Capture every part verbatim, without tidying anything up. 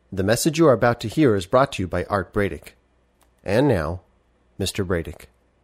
The message you are about to hear is brought to you by Art Bradick. And now, Mister Bradick.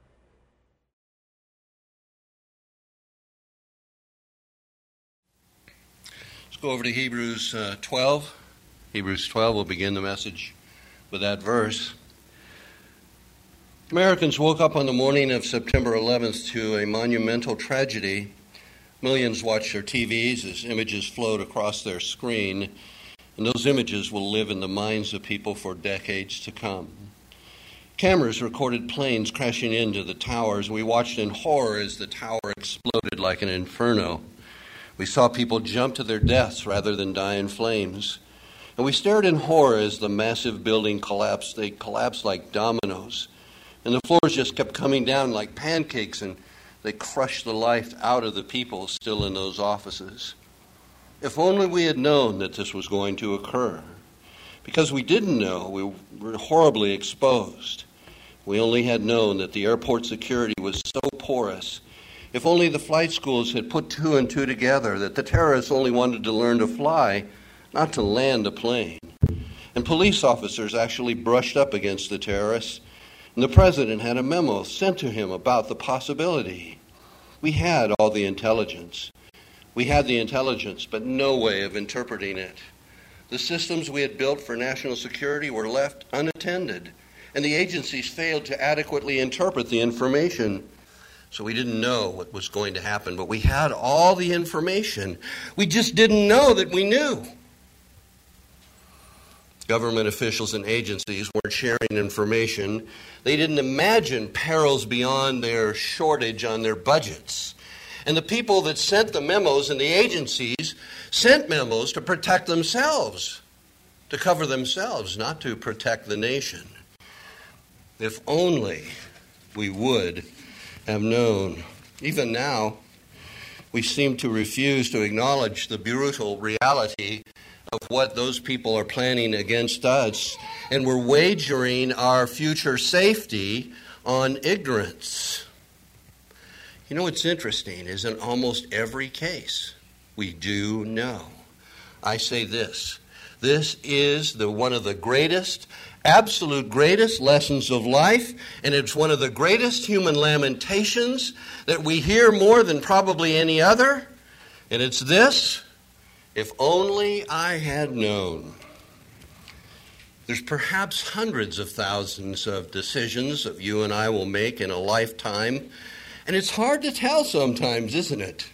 Let's go over to Hebrews uh, twelve. Hebrews twelve, we'll begin the message with that verse. Americans woke up on the morning of September eleventh to a monumental tragedy. Millions watched their T Vs as images flowed across their screen, and those images will live in the minds of people for decades to come. Cameras recorded planes crashing into the towers. We watched in horror as the tower exploded like an inferno. We saw people jump to their deaths rather than die in flames. And we stared in horror as the massive building collapsed. They collapsed like dominoes. And the floors just kept coming down like pancakes, and they crushed the life out of the people still in those offices. If only we had known that this was going to occur. Because we didn't know, we were horribly exposed. We only had known that the airport security was so porous. If only the flight schools had put two and two together, that the terrorists only wanted to learn to fly, not to land a plane. And police officers actually brushed up against the terrorists, and the president had a memo sent to him about the possibility. We had all the intelligence. We had the intelligence, but no way of interpreting it. The systems we had built for national security were left unattended, and the agencies failed to adequately interpret the information. So we didn't know what was going to happen, but we had all the information. We just didn't know that we knew. Government officials and agencies weren't sharing information. They didn't imagine perils beyond their shortage on their budgets. And the people that sent the memos and the agencies sent memos to protect themselves, to cover themselves, not to protect the nation. If only we would have known. Even now, we seem to refuse to acknowledge the brutal reality of what those people are planning against us, and we're wagering our future safety on ignorance. You know what's interesting is in almost every case, we do know. I say this. This is the one of the greatest, absolute greatest lessons of life, and it's one of the greatest human lamentations that we hear more than probably any other, and it's this: if only I had known. There's perhaps hundreds of thousands of decisions that you and I will make in a lifetime, and it's hard to tell sometimes, isn't it?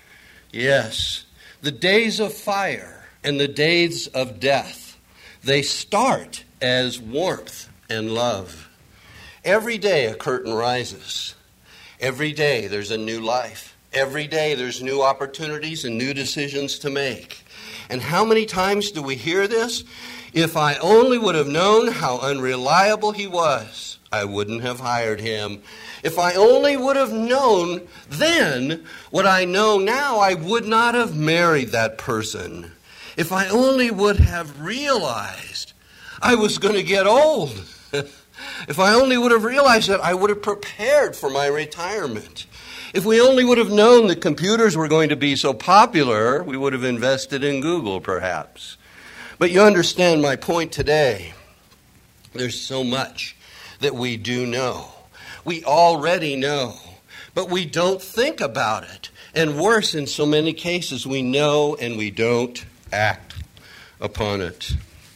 Yes, the days of fire and the days of death, they start as warmth and love. Every day a curtain rises. Every day there's a new life. Every day there's new opportunities and new decisions to make. And how many times do we hear this? If I only would have known how unreliable he was, I wouldn't have hired him. If I only would have known then what I know now, I would not have married that person. If I only would have realized I was going to get old. If I only would have realized that, I would have prepared for my retirement. If we only would have known that computers were going to be so popular, we would have invested in Google, perhaps. But you understand my point today. There's so much that we do know. We already know, but we don't think about it. And worse, in so many cases, we know and we don't act upon it.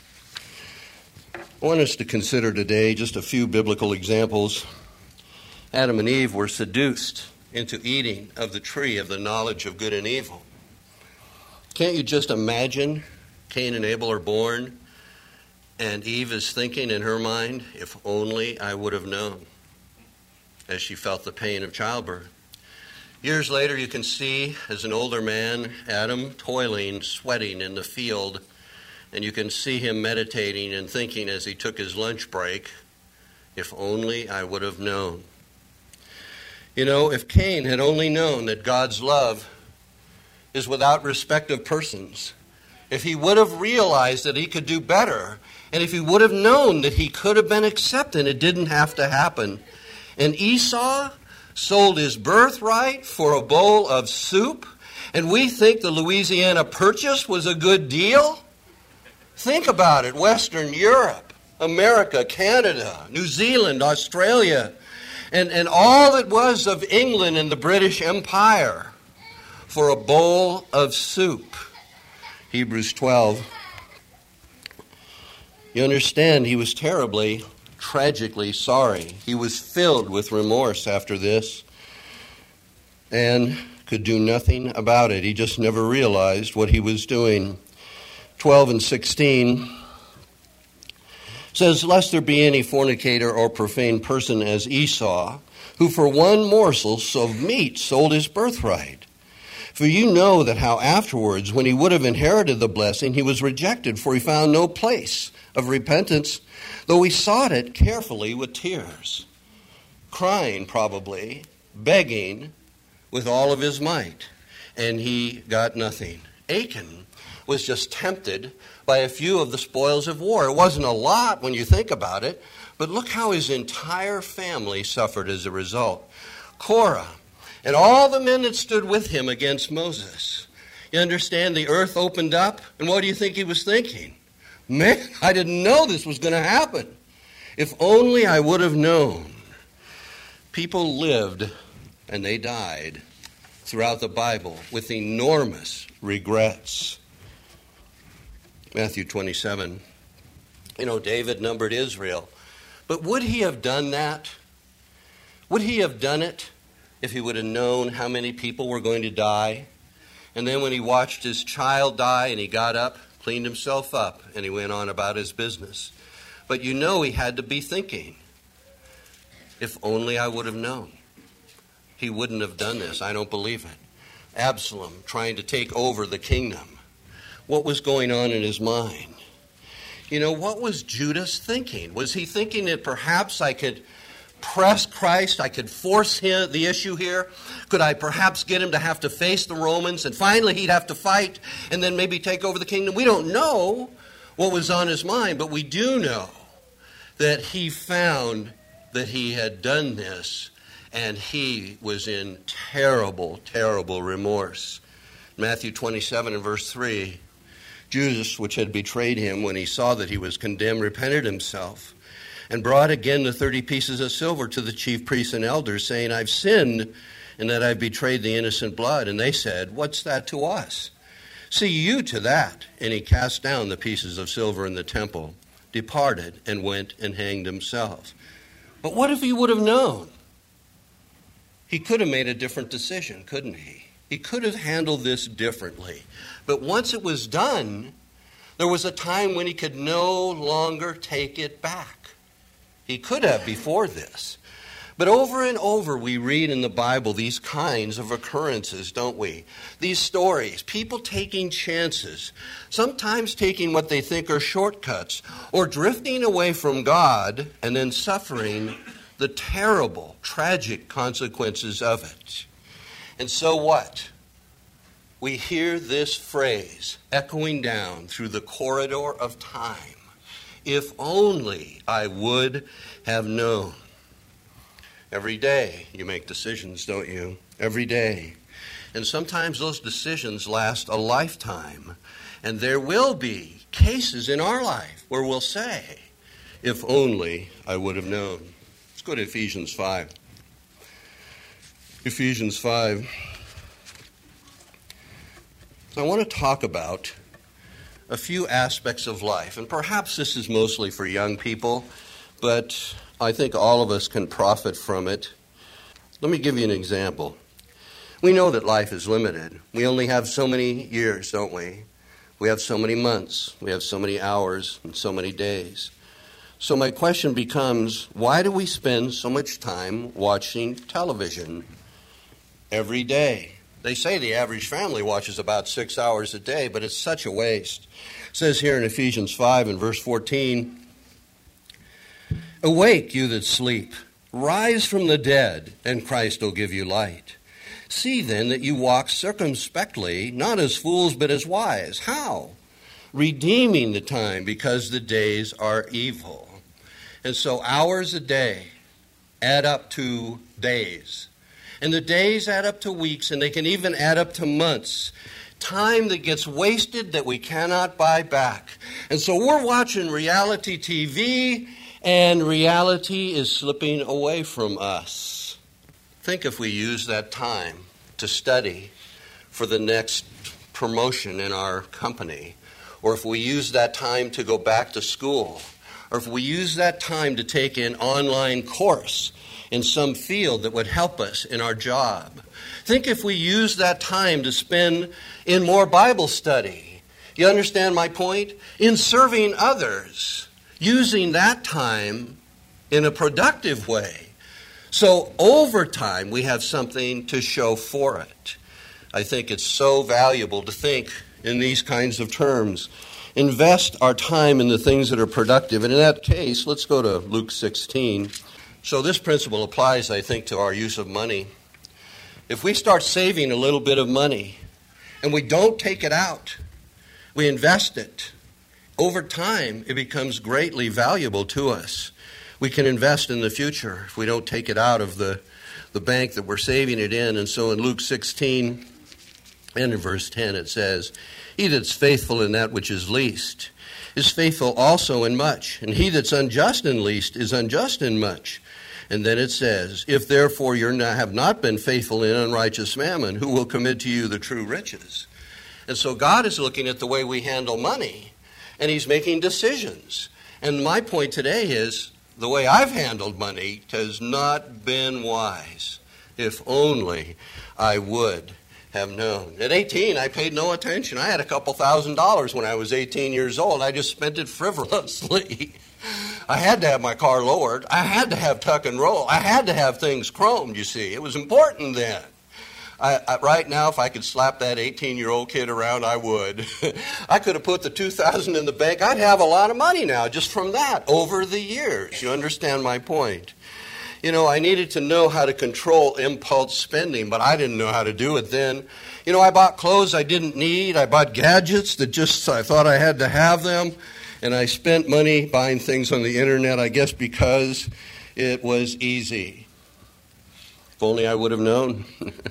I want us to consider today just a few biblical examples. Adam and Eve were seduced into eating of the tree of the knowledge of good and evil. Can't you just imagine Cain and Abel are born, and Eve is thinking in her mind, if only I would have known, as she felt the pain of childbirth. Years later, you can see, as an older man, Adam toiling, sweating in the field, and you can see him meditating and thinking as he took his lunch break, if only I would have known. You know, if Cain had only known that God's love is without respect of persons, if he would have realized that he could do better, and if he would have known that he could have been accepted, it didn't have to happen. And Esau sold his birthright for a bowl of soup, and we think the Louisiana Purchase was a good deal? Think about it. Western Europe, America, Canada, New Zealand, Australia, and, and all that was of England and the British Empire for a bowl of soup. Hebrews twelve. You understand, he was terribly, tragically sorry. He was filled with remorse after this and could do nothing about it. He just never realized what he was doing. twelve and sixteen says, lest there be any fornicator or profane person as Esau, who for one morsel of meat sold his birthright. For you know that how afterwards, when he would have inherited the blessing, he was rejected, for he found no place of repentance, though he sought it carefully with tears, crying probably, begging with all of his might, and he got nothing. Achan was just tempted by a few of the spoils of war. It wasn't a lot when you think about it, but look how his entire family suffered as a result. Korah and all the men that stood with him against Moses. You understand, the earth opened up, and what do you think he was thinking? Man, I didn't know this was going to happen. If only I would have known. People lived and they died throughout the Bible with enormous regrets. Matthew twenty-seven. You know, David numbered Israel. But would he have done that? Would he have done it if he would have known how many people were going to die? And then when he watched his child die and he got up, cleaned himself up, and he went on about his business. But you know he had to be thinking, if only I would have known. He wouldn't have done this. I don't believe it. Absalom trying to take over the kingdom. What was going on in his mind? You know, what was Judas thinking? Was he thinking that perhaps I could press Christ, I could force him, the issue here? Could I perhaps get him to have to face the Romans, and finally he'd have to fight and then maybe take over the kingdom? We don't know what was on his mind, but we do know that he found that he had done this, and he was in terrible, terrible remorse. Matthew twenty-seven and verse three, Judas, which had betrayed him, when he saw that he was condemned, repented himself, and brought again the thirty pieces of silver to the chief priests and elders, saying, I've sinned in that I've betrayed the innocent blood. And they said, what's that to us? See you to that. And he cast down the pieces of silver in the temple, departed, and went and hanged himself. But what if he would have known? He could have made a different decision, couldn't he? He could have handled this differently. But once it was done, there was a time when he could no longer take it back. He could have before this. But over and over we read in the Bible these kinds of occurrences, don't we? These stories, people taking chances, sometimes taking what they think are shortcuts, or drifting away from God and then suffering the terrible, tragic consequences of it. And so what? We hear this phrase echoing down through the corridor of time. If only I would have known. Every day you make decisions, don't you? Every day. And sometimes those decisions last a lifetime. And there will be cases in our life where we'll say, if only I would have known. Let's go to Ephesians five. Ephesians five. So I want to talk about a few aspects of life, and perhaps this is mostly for young people, but I think all of us can profit from it. Let me give you an example. We know that life is limited. We only have so many years, don't we? We have so many months, we have so many hours, and so many days. So my question becomes, why do we spend so much time watching television every day? They say the average family watches about six hours a day, but it's such a waste. It says here in Ephesians five and verse fourteen, awake, you that sleep, rise from the dead, and Christ will give you light. See then that you walk circumspectly, not as fools, but as wise. How? Redeeming the time, because the days are evil. And so hours a day add up to days. And the days add up to weeks, and they can even add up to months. Time that gets wasted that we cannot buy back. And so we're watching reality T V, and reality is slipping away from us. Think if we use that time to study for the next promotion in our company, or if we use that time to go back to school, or if we use that time to take an online course in some field that would help us in our job. Think if we use that time to spend in more Bible study. You understand my point? In serving others, using that time in a productive way. So over time, we have something to show for it. I think it's so valuable to think in these kinds of terms. Invest our time in the things that are productive. And in that case, let's go to Luke sixteen. So this principle applies, I think, to our use of money. If we start saving a little bit of money and we don't take it out, we invest it, over time it becomes greatly valuable to us. We can invest in the future if we don't take it out of the, the bank that we're saving it in. And so in Luke sixteen and in verse ten it says, "He that's faithful in that which is least is faithful also in much, and he that's unjust in least is unjust in much." And then it says, "If therefore you have not been faithful in unrighteous mammon, who will commit to you the true riches?" And so God is looking at the way we handle money, and he's making decisions. And my point today is, the way I've handled money has not been wise. If only I would have known. At eighteen, I paid no attention. I had a couple thousand dollars when I was eighteen years old. I just spent it frivolously. I had to have my car lowered. I had to have tuck and roll. I had to have things chromed, you see. It was important then. I, I, right now, if I could slap that eighteen-year-old kid around, I would. I could have put the two thousand dollars in the bank. I'd have a lot of money now just from that over the years. You understand my point? You know, I needed to know how to control impulse spending, but I didn't know how to do it then. You know, I bought clothes I didn't need. I bought gadgets that just I thought I had to have them. And I spent money buying things on the internet, I guess because it was easy. If only I would have known.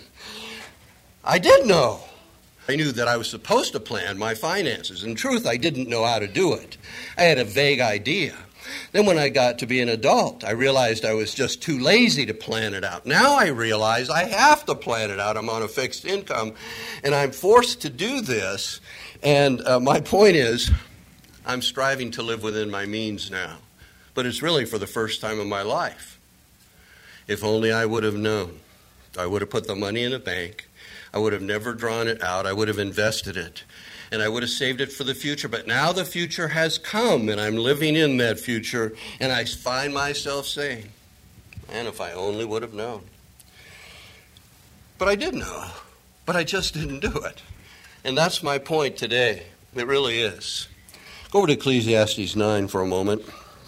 I did know. I knew that I was supposed to plan my finances. In truth, I didn't know how to do it. I had a vague idea. Then when I got to be an adult, I realized I was just too lazy to plan it out. Now I realize I have to plan it out. I'm on a fixed income, and I'm forced to do this. And uh, my point is, I'm striving to live within my means now. But it's really for the first time in my life. If only I would have known. I would have put the money in a bank. I would have never drawn it out. I would have invested it. And I would have saved it for the future. But now the future has come, and I'm living in that future. And I find myself saying, man, if I only would have known. But I did know. But I just didn't do it. And that's my point today. It really is. Go over to Ecclesiastes nine for a moment.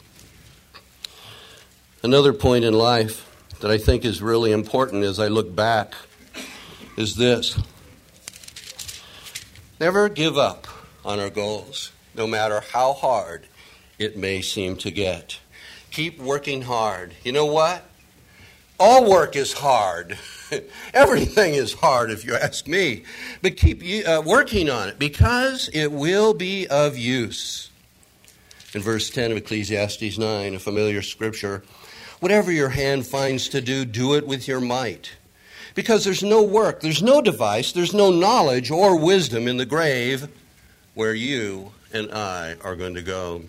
Another point in life that I think is really important as I look back is this. Never give up on our goals, no matter how hard it may seem to get. Keep working hard. You know what? All work is hard. Everything is hard, if you ask me. But keep uh, working on it, because it will be of use. In verse ten of Ecclesiastes nine, a familiar scripture, "Whatever your hand finds to do, do it with your might. Because there's no work, there's no device, there's no knowledge or wisdom in the grave where you and I are going to go."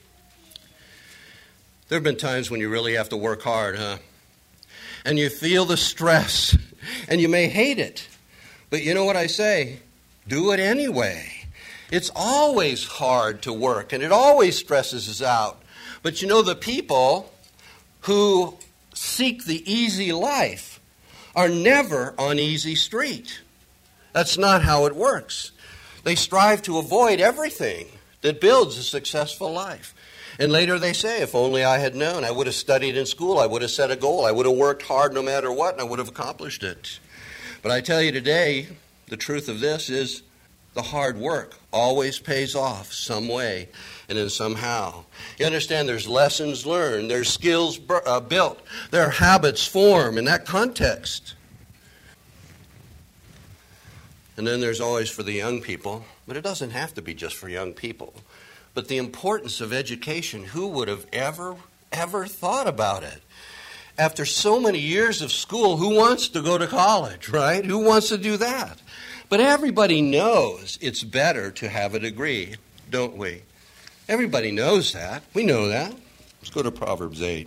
There have been times when you really have to work hard, huh? And you feel the stress, and you may hate it. But you know what I say? Do it anyway. It's always hard to work, and it always stresses us out. But you know, the people who seek the easy life are never on easy street. That's not how it works. They strive to avoid everything that builds a successful life. And later they say, if only I had known, I would have studied in school, I would have set a goal, I would have worked hard no matter what, and I would have accomplished it. But I tell you today, the truth of this is the hard work always pays off some way and in somehow. You understand, there's lessons learned, there's skills uh, built, there are habits formed in that context. And then there's always for the young people, but it doesn't have to be just for young people. But the importance of education, who would have ever, ever thought about it? After so many years of school, who wants to go to college, right? Who wants to do that? But everybody knows it's better to have a degree, don't we? Everybody knows that. We know that. Let's go to Proverbs eight.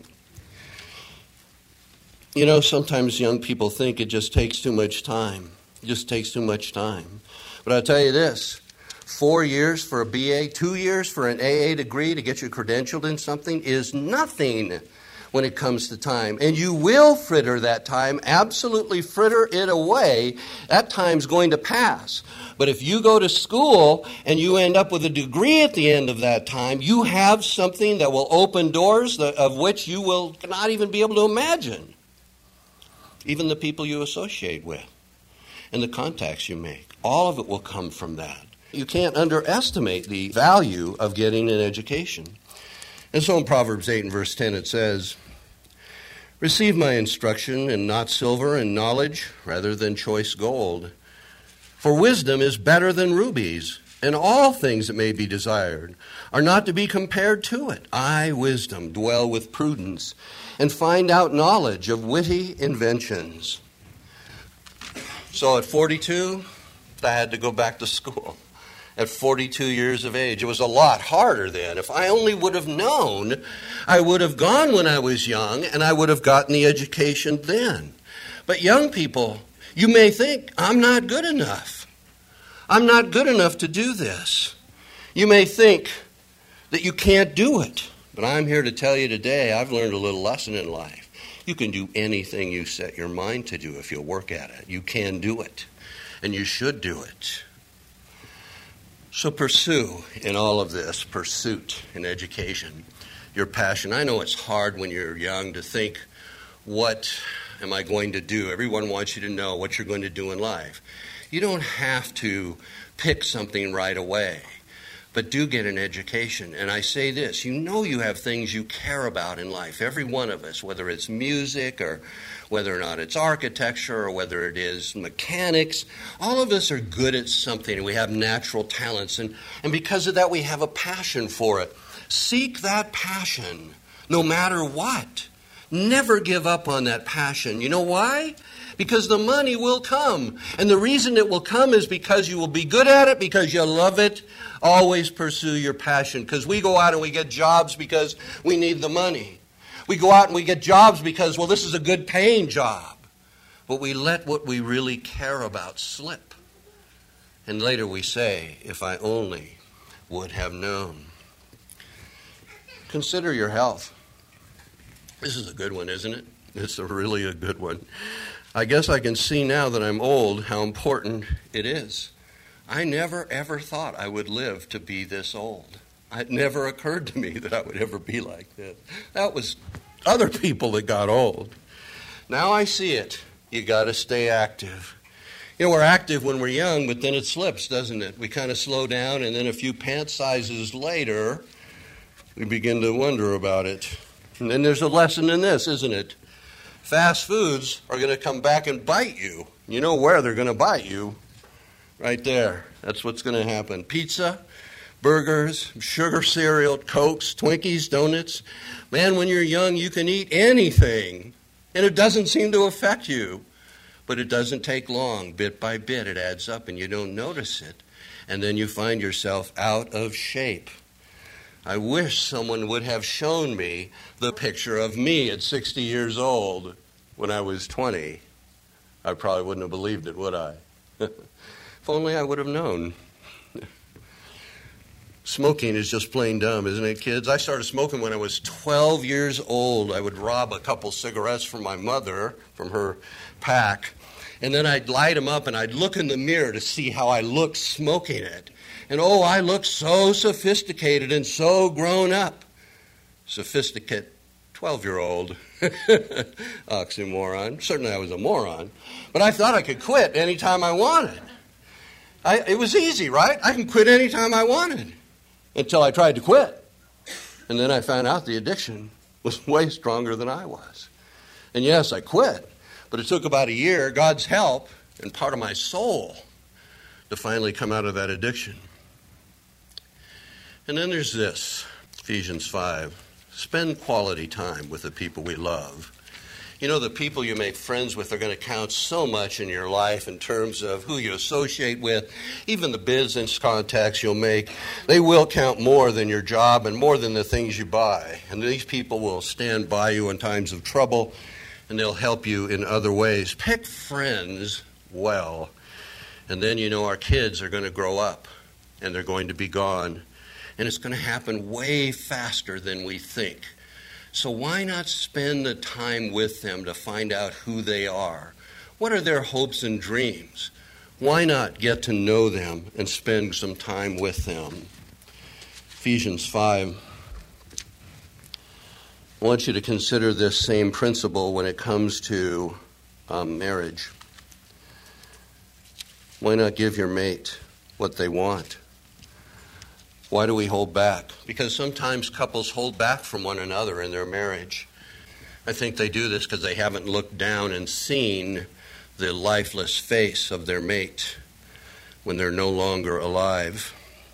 You know, sometimes young people think it just takes too much time. It just takes too much time. But I'll tell you this, four years for a B A, two years for an A A degree to get you credentialed in something is nothing when it comes to time. And you will fritter that time, absolutely fritter it away. That time's going to pass. But if you go to school and you end up with a degree at the end of that time, you have something that will open doors that, of which you will not even be able to imagine. Even the people you associate with and the contacts you make. All of it will come from that. You can't underestimate the value of getting an education. And so in Proverbs eight and verse ten it says, "Receive my instruction, and not silver, and knowledge rather than choice gold. For wisdom is better than rubies, and all things that may be desired are not to be compared to it. I, wisdom, dwell with prudence, and find out knowledge of witty inventions." So at forty-two, I had to go back to school. At forty-two years of age. It was a lot harder then. If I only would have known, I would have gone when I was young, and I would have gotten the education then. But young people, you may think, I'm not good enough. I'm not good enough to do this. You may think that you can't do it. But I'm here to tell you today, I've learned a little lesson in life. You can do anything you set your mind to do if you'll work at it. You can do it, and you should do it. So pursue in all of this, pursuit in education, your passion. I know it's hard when you're young to think, what am I going to do? Everyone wants you to know what you're going to do in life. You don't have to pick something right away, but do get an education. And I say this, you know you have things you care about in life, every one of us, whether it's music or whether or not it's architecture or whether it is mechanics. All of us are good at something, and we have natural talents, and, and because of that we have a passion for it. Seek that passion no matter what. Never give up on that passion. You know why? Because the money will come, and the reason it will come is because you will be good at it, because you love it. Always pursue your passion, because we go out and we get jobs because we need the money. We go out and we get jobs because, well, this is a good paying job. But we let what we really care about slip. And later we say, if I only would have known. Consider your health. This is a good one, isn't it? It's a really a good one. I guess I can see now that I'm old how important it is. I never ever thought I would live to be this old. It never occurred to me that I would ever be like this. That was other people that got old. Now I see it. You got to stay active. You know, we're active when we're young, but then it slips, doesn't it? We kind of slow down, and then a few pant sizes later, we begin to wonder about it. And then there's a lesson in this, isn't it? Fast foods are going to come back and bite you. You know where they're going to bite you? Right there. That's what's going to happen. Pizza, burgers, sugar cereal, Cokes, Twinkies, donuts. Man, when you're young, you can eat anything, and it doesn't seem to affect you. But it doesn't take long. Bit by bit, it adds up, and you don't notice it. And then you find yourself out of shape. I wish someone would have shown me the picture of me at sixty years old when I was twenty. I probably wouldn't have believed it, would I? If only I would have known. Smoking is just plain dumb, isn't it, kids? I started smoking when I was twelve years old. I would rob a couple cigarettes from my mother, from her pack, and then I'd light them up, and I'd look in the mirror to see how I looked smoking it. And oh, I looked so sophisticated and so grown up. Sophisticated twelve-year-old. Oxymoron. Certainly I was a moron. But I thought I could quit anytime I wanted. I, it was easy, right? I can quit anytime I wanted. Until I tried to quit. And then I found out the addiction was way stronger than I was. And yes, I quit. But it took about a year, God's help, and part of my soul to finally come out of that addiction. And then there's this, Ephesians five. Spend quality time with the people we love. You know, the people you make friends with are going to count so much in your life in terms of who you associate with, even the business contacts you'll make. They will count more than your job and more than the things you buy. And these people will stand by you in times of trouble, and they'll help you in other ways. Pick friends well, and then you know our kids are going to grow up, and they're going to be gone. And it's going to happen way faster than we think. So why not spend the time with them to find out who they are? What are their hopes and dreams? Why not get to know them and spend some time with them? Ephesians five. I want you to consider this same principle when it comes to um, marriage. Why not give your mate what they want? Why do we hold back? Because sometimes couples hold back from one another in their marriage. I think they do this because they haven't looked down and seen the lifeless face of their mate when they're no longer alive.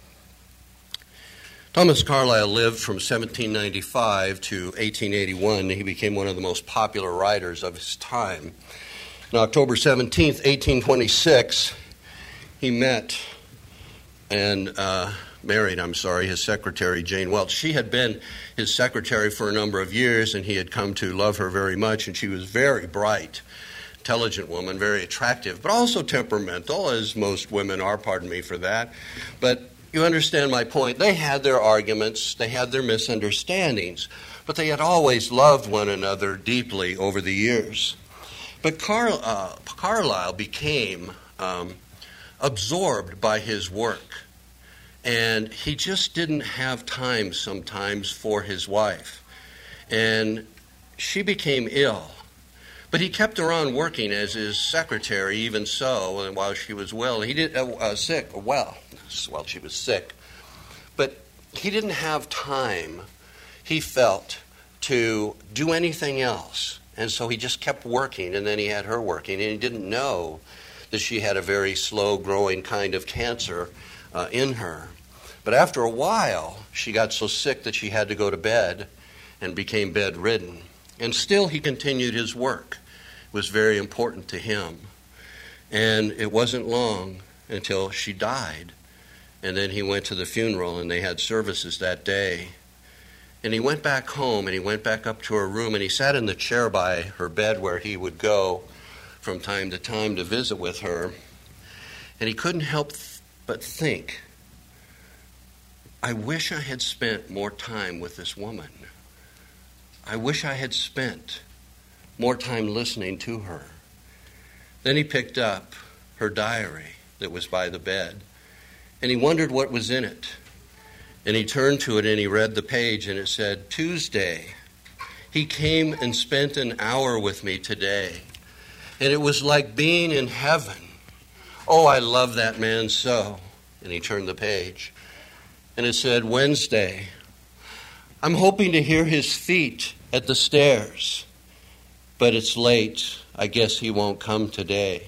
Thomas Carlyle lived from seventeen ninety-five to eighteen eighty-one. He became one of the most popular writers of his time. On October seventeenth, eighteen twenty-six, he met and uh, married, I'm sorry, his secretary, Jane Welch. She had been his secretary for a number of years, and he had come to love her very much, and she was very bright, intelligent woman, very attractive, but also temperamental, as most women are, pardon me for that. But you understand my point. They had their arguments, they had their misunderstandings, but they had always loved one another deeply over the years. But Carl, uh, Carlyle became um, absorbed by his work. And he just didn't have time sometimes for his wife. And she became ill. But he kept her on working as his secretary, even so, and while she was well. He did uh, uh, sick, well, while she was sick. But he didn't have time, he felt, to do anything else. And so he just kept working, and then he had her working. And he didn't know that she had a very slow-growing kind of cancer uh, in her. But after a while, she got so sick that she had to go to bed and became bedridden. And still he continued his work. It was very important to him. And it wasn't long until she died. And then he went to the funeral, and they had services that day. And he went back home, and he went back up to her room, and he sat in the chair by her bed where he would go from time to time to visit with her. And he couldn't help th- but think, I wish I had spent more time with this woman. I wish I had spent more time listening to her. Then he picked up her diary that was by the bed, and he wondered what was in it. And he turned to it and he read the page, and it said, Tuesday, he came and spent an hour with me today. And it was like being in heaven. Oh, I love that man so. And he turned the page. And it said, Wednesday, I'm hoping to hear his feet at the stairs. But it's late. I guess he won't come today.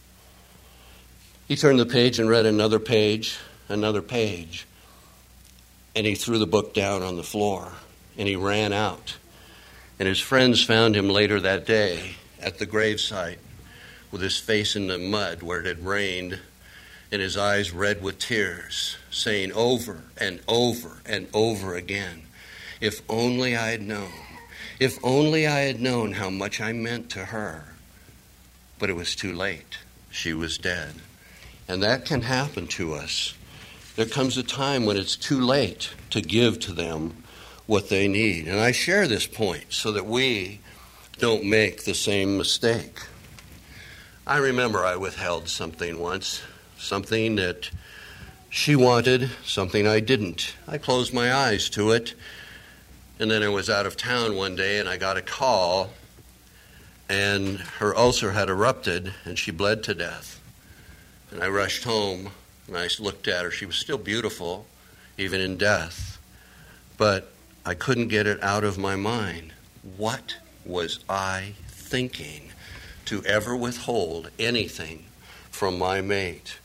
He turned the page and read another page, another page. And he threw the book down on the floor. And he ran out. And his friends found him later that day at the gravesite with his face in the mud where it had rained and his eyes red with tears, saying over and over and over again, if only I had known, if only I had known how much I meant to her. But it was too late. She was dead. And that can happen to us. There comes a time when it's too late to give to them what they need. And I share this point so that we don't make the same mistake. I remember I withheld something once, something that she wanted, something I didn't. I closed my eyes to it, and then I was out of town one day, and I got a call, and her ulcer had erupted, and she bled to death. And I rushed home, and I looked at her. She was still beautiful, even in death, but I couldn't get it out of my mind. What was I thinking to ever withhold anything from my mate?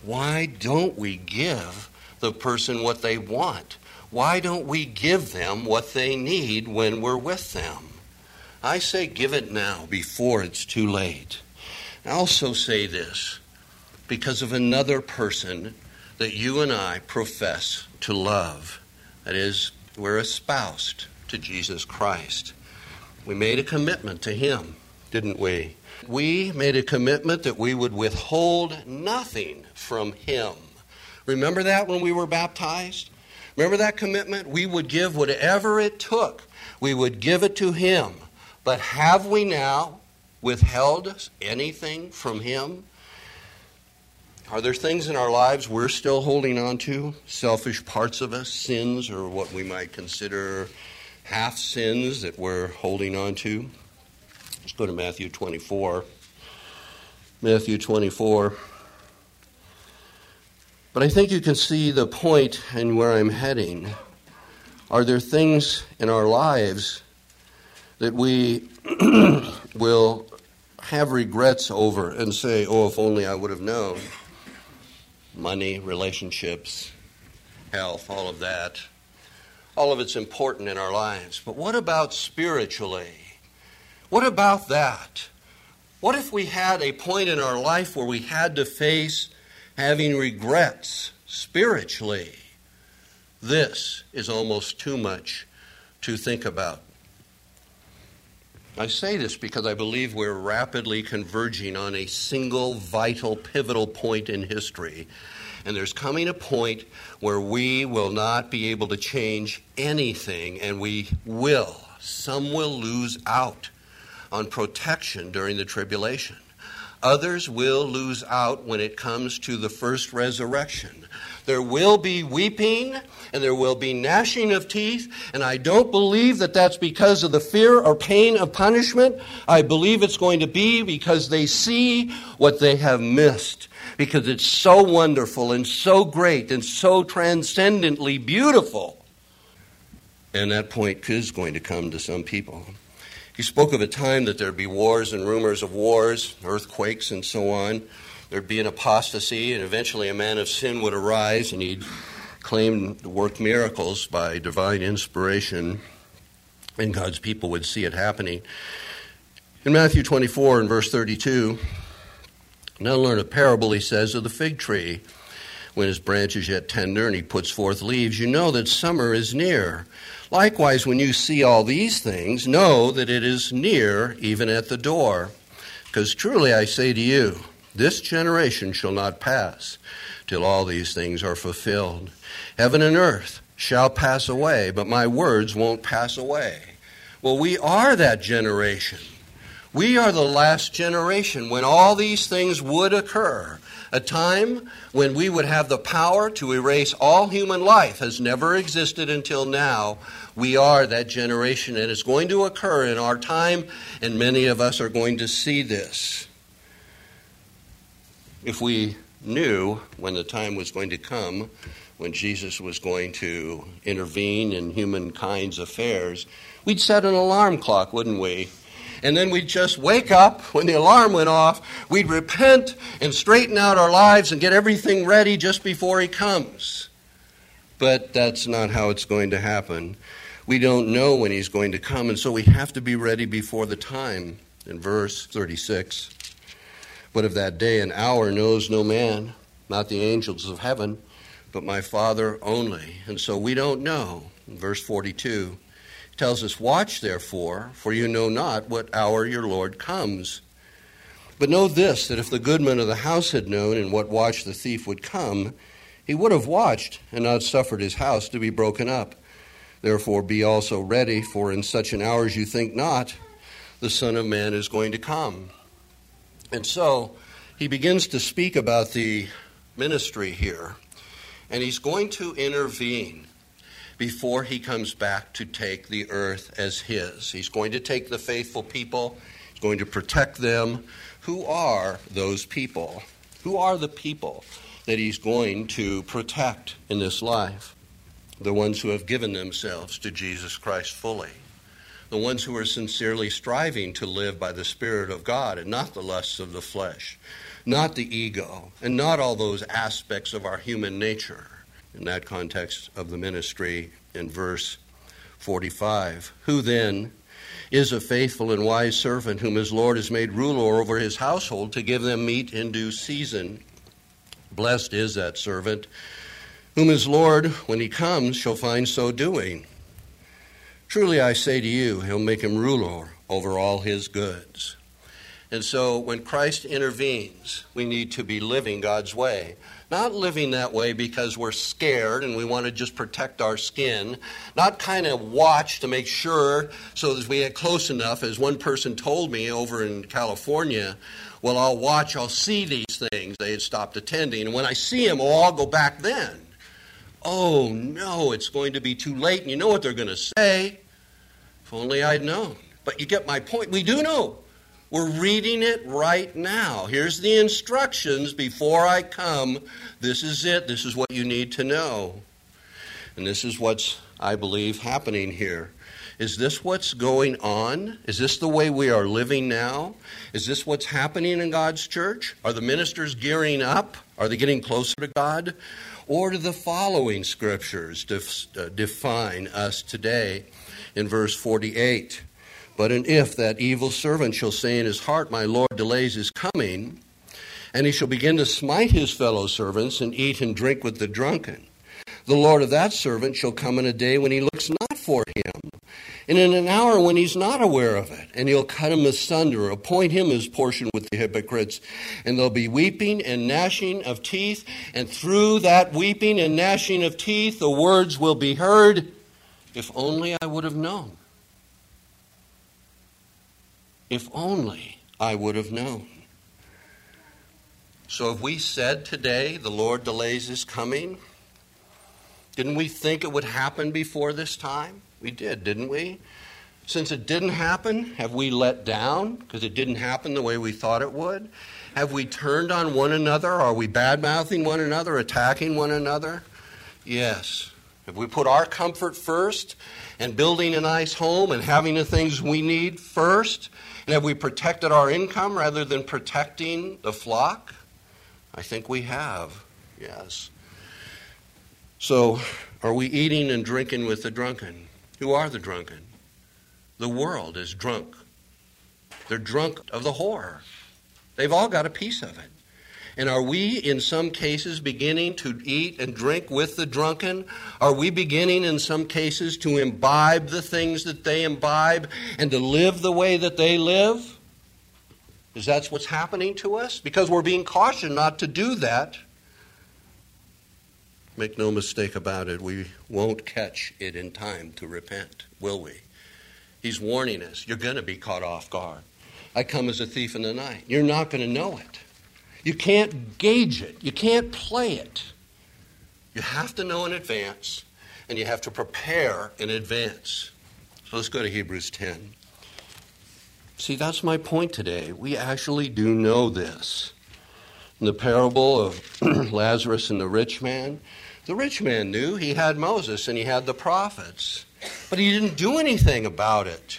why don't we give the person what they want? Why don't we give them what they need when we're with them? I say give it now before it's too late. I also say this because of another person that you and I profess to love. That is, we're espoused to Jesus Christ. We made a commitment to him, didn't we? We made a commitment that we would withhold nothing from him. Remember that when we were baptized? Remember that commitment? We would give whatever it took. We would give it to him. But have we now withheld anything from him? Are there things in our lives we're still holding on to? Selfish parts of us, sins, or what we might consider half sins that we're holding on to? Let's go to Matthew twenty-four. Matthew twenty-four. But I think you can see the point and where I'm heading. Are there things in our lives that we will have regrets over and say, oh, if only I would have known? Money, relationships, health, all of that. All of it's important in our lives. But what about spiritually? What about that? What if we had a point in our life where we had to face having regrets spiritually? This is almost too much to think about. I say this because I believe we're rapidly converging on a single, vital, pivotal point in history. And there's coming a point where we will not be able to change anything, and we will. Some will lose out on protection during the tribulation. Others will lose out when it comes to the first resurrection. There will be weeping and there will be gnashing of teeth, and I don't believe that that's because of the fear or pain of punishment. I believe it's going to be because they see what they have missed, because it's so wonderful and so great and so transcendently beautiful. And that point is going to come to some people. He spoke of a time that there'd be wars and rumors of wars, earthquakes and so on. There'd be an apostasy, and eventually a man of sin would arise, and he'd claim to work miracles by divine inspiration, and God's people would see it happening. In Matthew twenty-four and verse thirty-two, now learn a parable, he says, of the fig tree. When his branch is yet tender and he puts forth leaves, you know that summer is near. Likewise, when you see all these things, know that it is near, even at the door. Because truly I say to you, this generation shall not pass till all these things are fulfilled. Heaven and earth shall pass away, but my words won't pass away. Well, we are that generation. We are the last generation when all these things would occur. A time when we would have the power to erase all human life has never existed until now. We are that generation, and it's going to occur in our time, and many of us are going to see this. If we knew when the time was going to come, when Jesus was going to intervene in humankind's affairs, we'd set an alarm clock, wouldn't we? And then we'd just wake up when the alarm went off. We'd repent and straighten out our lives and get everything ready just before he comes. But that's not how it's going to happen. We don't know when he's going to come, and so we have to be ready before the time. In verse thirty-six, but of that day and hour knows no man, not the angels of heaven, but my Father only. And so we don't know. In verse forty-two, it tells us, watch therefore, for you know not what hour your Lord comes. But know this, that if the goodman of the house had known in what watch the thief would come, he would have watched and not suffered his house to be broken up. Therefore be also ready, for in such an hour as you think not, the Son of Man is going to come. And so he begins to speak about the ministry here, and he's going to intervene before he comes back to take the earth as his. He's going to take the faithful people. He's going to protect them. Who are those people? Who are the people that he's going to protect in this life? The ones who have given themselves to Jesus Christ fully. The ones who are sincerely striving to live by the Spirit of God and not the lusts of the flesh. not the ego, and not all those aspects of our human nature. In that context of the ministry, in verse forty-five, who then is a faithful and wise servant whom his Lord has made ruler over his household to give them meat in due season? Blessed is that servant whom his Lord, when he comes, shall find so doing. Truly I say to you, he'll make him ruler over all his goods. And so when Christ intervenes, we need to be living God's way. Not living that way because we're scared and we want to just protect our skin. Not kind of watch to make sure so that we get close enough. As one person told me over in California, well, I'll watch, I'll see these things. They had stopped attending. And when I see them, oh, I'll go back then. Oh, no, it's going to be too late. And you know what they're going to say. If only I'd known. But you get my point. We do know. We're reading it right now. Here's the instructions before I come. This is it. This is what you need to know. And this is what's, I believe, happening here. Is this what's going on? Is this the way we are living now? Is this what's happening in God's church? Are the ministers gearing up? Are they getting closer to God? Or do the following scriptures def- uh, define us today? In verse forty-eight, but and if that evil servant shall say in his heart, my Lord delays his coming, and he shall begin to smite his fellow servants and eat and drink with the drunken, the Lord of that servant shall come in a day when he looks not for him, and in an hour when he's not aware of it, and he'll cut him asunder, appoint him his portion with the hypocrites, and there'll be weeping and gnashing of teeth, and through that weeping and gnashing of teeth the words will be heard, if only I would have known. If only I would have known. So have we said today the Lord delays his coming? Didn't we think it would happen before this time? We did, didn't we? Since it didn't happen, have we let down because it didn't happen the way we thought it would? Have we turned on one another? Are we bad-mouthing one another, attacking one another? Yes. Have we put our comfort first and building a nice home and having the things we need first? And have we protected our income rather than protecting the flock? I think we have, yes. So, are we eating and drinking with the drunken? Who are the drunken? The world is drunk. They're drunk of the horror. They've all got a piece of it. And are we, in some cases, beginning to eat and drink with the drunken? Are we beginning, in some cases, to imbibe the things that they imbibe and to live the way that they live? Is that what's happening to us? Because we're being cautioned not to do that. Make no mistake about it, we won't catch it in time to repent, will we? He's warning us, you're going to be caught off guard. I come as a thief in the night. You're not going to know it. You can't gauge it. You can't play it. You have to know in advance, and you have to prepare in advance. So let's go to Hebrews ten. See, that's my point today. We actually do know this. In the parable of Lazarus and the rich man, the rich man knew he had Moses and he had the prophets, but he didn't do anything about it.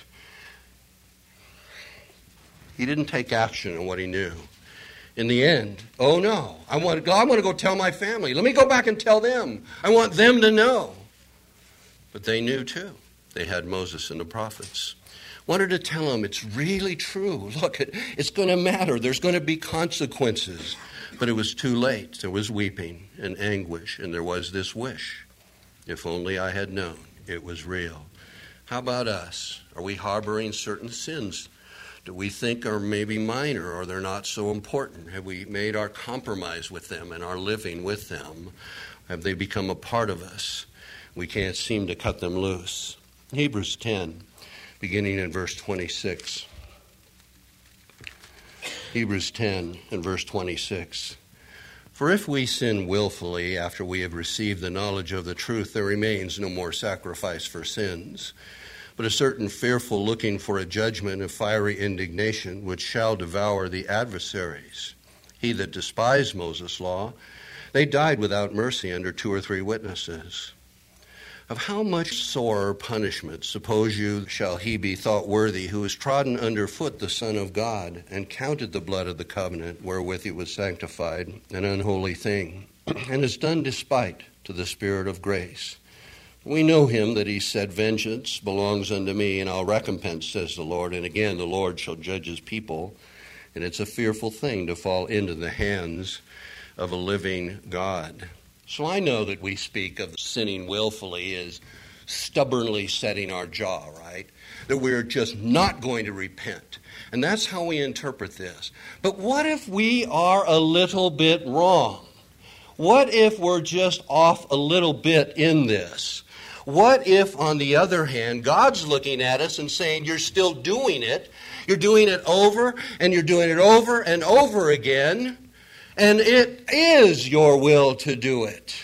He didn't take action on what he knew. In the end, oh no, I want to go, I want to go tell my family. Let me go back and tell them. I want them to know. But they knew too. They had Moses and the prophets. Wanted to tell them it's really true. Look, it, it's going to matter. There's going to be consequences. But it was too late. There was weeping and anguish, and there was this wish. If only I had known it was real. How about us? Are we harboring certain sins that we think are maybe minor or they're not so important? Have we made our compromise with them and our living with them? Have they become a part of us? We can't seem to cut them loose. Hebrews ten, beginning in verse twenty-six. Hebrews ten and verse twenty-six. For if we sin willfully after we have received the knowledge of the truth, there remains no more sacrifice for sins, but a certain fearful looking for a judgment of fiery indignation, which shall devour the adversaries. He that despised Moses' law, they died without mercy under two or three witnesses. Of how much sorer punishment, suppose you, shall he be thought worthy, who has trodden under foot the Son of God, and counted the blood of the covenant wherewith he was sanctified an unholy thing, and has done despite to the Spirit of grace. We know him that he said, vengeance belongs unto me, and I'll recompense, says the Lord. And again, the Lord shall judge his people. And it's a fearful thing to fall into the hands of a living God. So I know that we speak of sinning willfully as stubbornly setting our jaw, right? That we're just not going to repent. And that's how we interpret this. But what if we are a little bit wrong? What if we're just off a little bit in this? What if, on the other hand, God's looking at us and saying, you're still doing it. You're doing it over, and you're doing it over and over again. And it is your will to do it.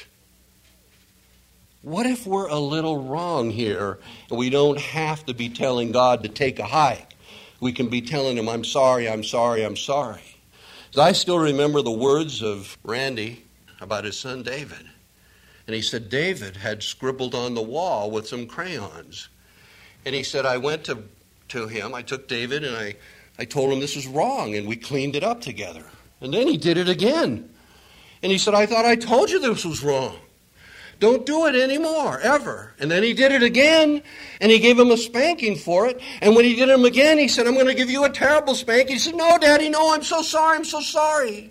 What if we're a little wrong here and we don't have to be telling God to take a hike? We can be telling him, I'm sorry, I'm sorry, I'm sorry. I still remember the words of Randy about his son David. And he said David had scribbled on the wall with some crayons. And he said, I went to, to him, I took David and I, I told him this was wrong, and we cleaned it up together. And then he did it again. And he said, I thought I told you this was wrong. Don't do it anymore, ever. And then he did it again, and he gave him a spanking for it. And when he did him again, he said, I'm going to give you a terrible spanking. He said, no, Daddy, no, I'm so sorry, I'm so sorry.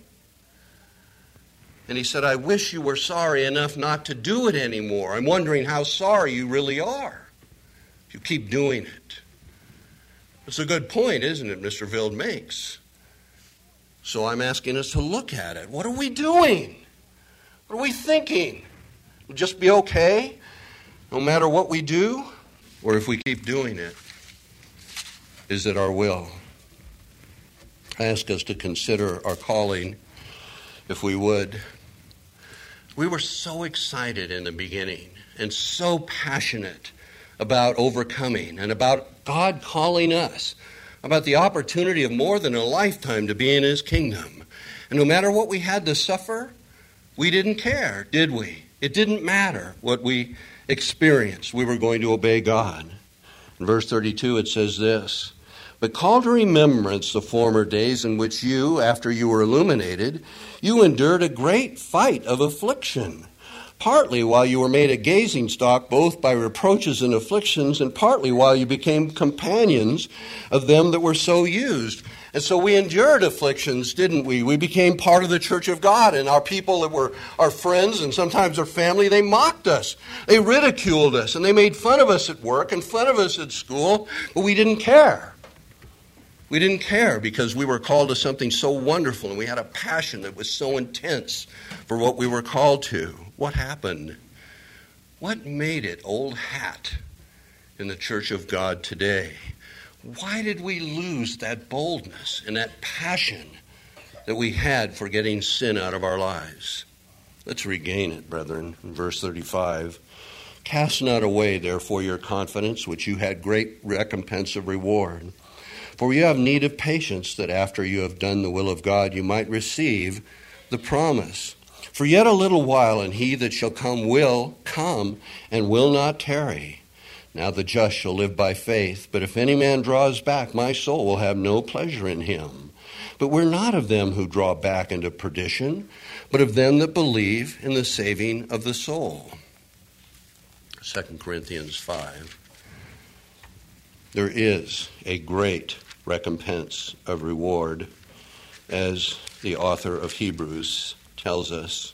And he said, I wish you were sorry enough not to do it anymore. I'm wondering how sorry you really are if you keep doing it. It's a good point, isn't it, Mister Vild makes. So I'm asking us to look at it. What are we doing? What are we thinking? Will just be okay no matter what we do? Or if we keep doing it, is it our will? I ask us to consider our calling, if we would. We were so excited in the beginning and so passionate about overcoming and about God calling us, about the opportunity of more than a lifetime to be in his kingdom. And no matter what we had to suffer, we didn't care, did we? It didn't matter what we experienced. We were going to obey God. In verse thirty-two it says this, but call to remembrance the former days in which you, after you were illuminated, you endured a great fight of affliction, partly while you were made a gazing stock both by reproaches and afflictions, and partly while you became companions of them that were so used. And so we endured afflictions, didn't we? We became part of the church of God, and our people that were our friends and sometimes our family, they mocked us. They ridiculed us, and they made fun of us at work and fun of us at school, but we didn't care. We didn't care because we were called to something so wonderful, and we had a passion that was so intense for what we were called to. What happened? What made it old hat in the church of God today? Why did we lose that boldness and that passion that we had for getting sin out of our lives? Let's regain it, brethren. In verse thirty-five, cast not away, therefore, your confidence, which you had great recompense of reward. For you have need of patience, that after you have done the will of God, you might receive the promise. For yet a little while, and he that shall come will come, and will not tarry. Now the just shall live by faith, but if any man draws back, my soul will have no pleasure in him. But we're not of them who draw back into perdition, but of them that believe in the saving of the soul. Second Corinthians five. There is a great recompense of reward, as the author of Hebrews tells us.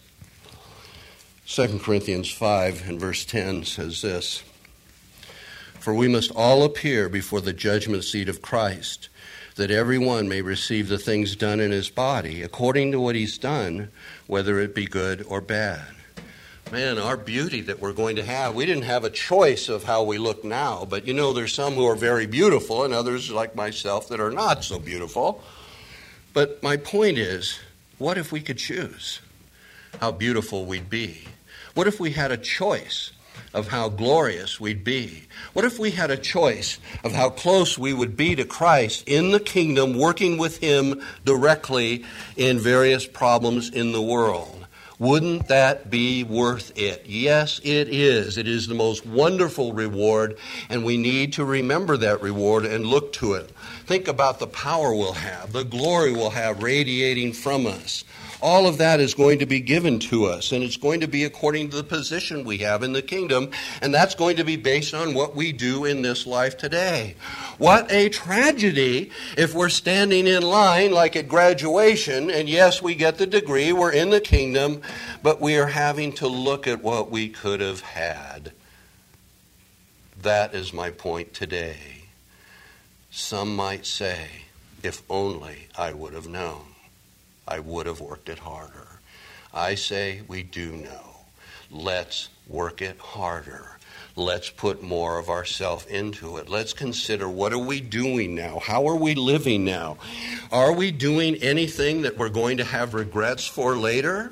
Second Corinthians five and verse ten says this, for we must all appear before the judgment seat of Christ, that every one may receive the things done in his body, according to what he's done, whether it be good or bad. Man, our beauty that we're going to have, we didn't have a choice of how we look now, but you know there's some who are very beautiful and others like myself that are not so beautiful. But my point is, what if we could choose how beautiful we'd be? What if we had a choice of how glorious we'd be? What if we had a choice of how close we would be to Christ in the kingdom, working with him directly in various problems in the world? Wouldn't that be worth it? Yes, it is. It is the most wonderful reward, and we need to remember that reward and look to it. Think about the power we'll have, the glory we'll have radiating from us. All of that is going to be given to us, and it's going to be according to the position we have in the kingdom, and that's going to be based on what we do in this life today. What a tragedy if we're standing in line like at graduation, and yes, we get the degree, we're in the kingdom, but we are having to look at what we could have had. That is my point today. Some might say, if only I would have known, I would have worked it harder. I say we do know. Let's work it harder. Let's put more of ourselves into it. Let's consider, what are we doing now? How are we living now? Are we doing anything that we're going to have regrets for later?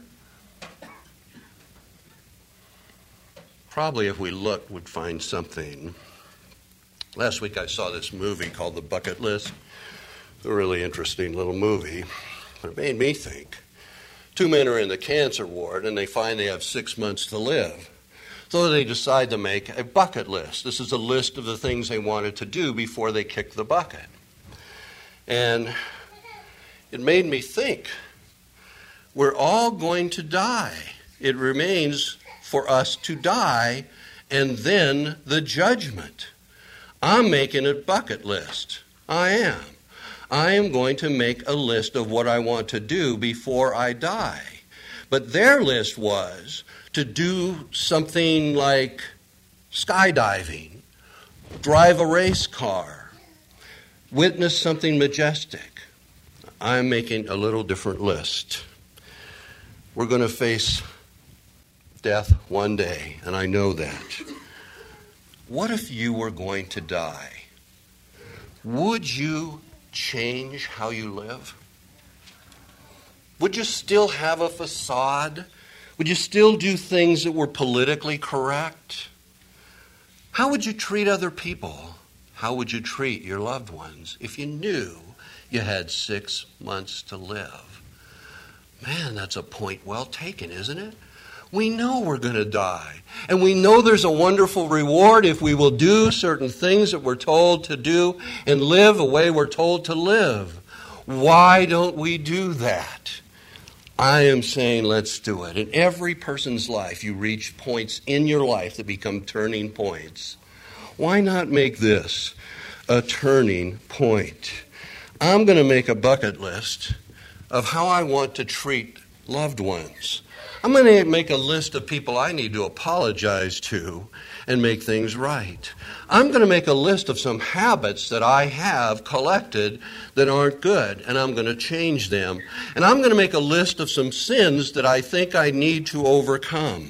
Probably if we looked, we'd find something. Last week I saw this movie called The Bucket List. It's a really interesting little movie. But it made me think. Two men are in the cancer ward, and they find they have six months to live. So they decide to make a bucket list. This is a list of the things they wanted to do before they kicked the bucket. And it made me think, we're all going to die. It remains for us to die, and then the judgment. I'm making a bucket list. I am. I am going to make a list of what I want to do before I die. But their list was to do something like skydiving, drive a race car, witness something majestic. I'm making a little different list. We're going to face death one day, and I know that. What if you were going to die? Would you change how you live? Would you still have a facade? Would you still do things that were politically correct? How would you treat other people? How would you treat your loved ones if you knew you had six months to live? Man, that's a point well taken, isn't it? We know we're going to die. And we know there's a wonderful reward if we will do certain things that we're told to do and live the way we're told to live. Why don't we do that? I am saying let's do it. In every person's life, you reach points in your life that become turning points. Why not make this a turning point? I'm going to make a bucket list of how I want to treat loved ones. I'm going to make a list of people I need to apologize to and make things right. I'm going to make a list of some habits that I have collected that aren't good, and I'm going to change them. And I'm going to make a list of some sins that I think I need to overcome.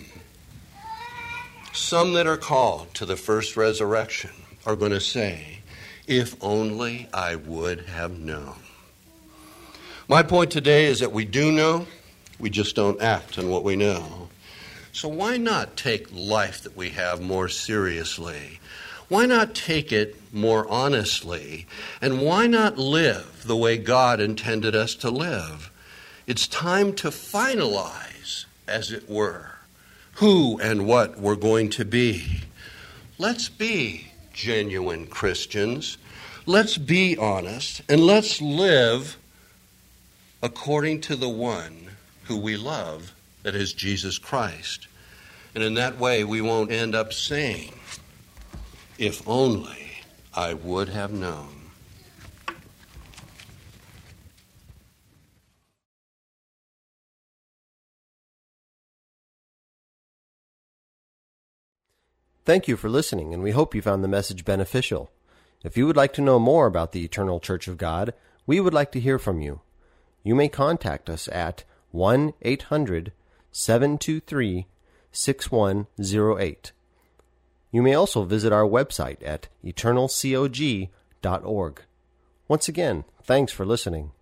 Some that are called to the first resurrection are going to say, if only I would have known. My point today is that we do know, we just don't act on what we know. So why not take life that we have more seriously? Why not take it more honestly? And why not live the way God intended us to live? It's time to finalize, as it were, who and what we're going to be. Let's be genuine Christians. Let's be honest, and let's live according to the one who we love, that is Jesus Christ. And in that way, we won't end up saying, if only I would have known. Thank you for listening, and we hope you found the message beneficial. If you would like to know more about the Eternal Church of God, we would like to hear from you. You may contact us at one eight hundred seven two three six one zero eight. You may also visit our website at eternal cog dot org. Once again, thanks for listening.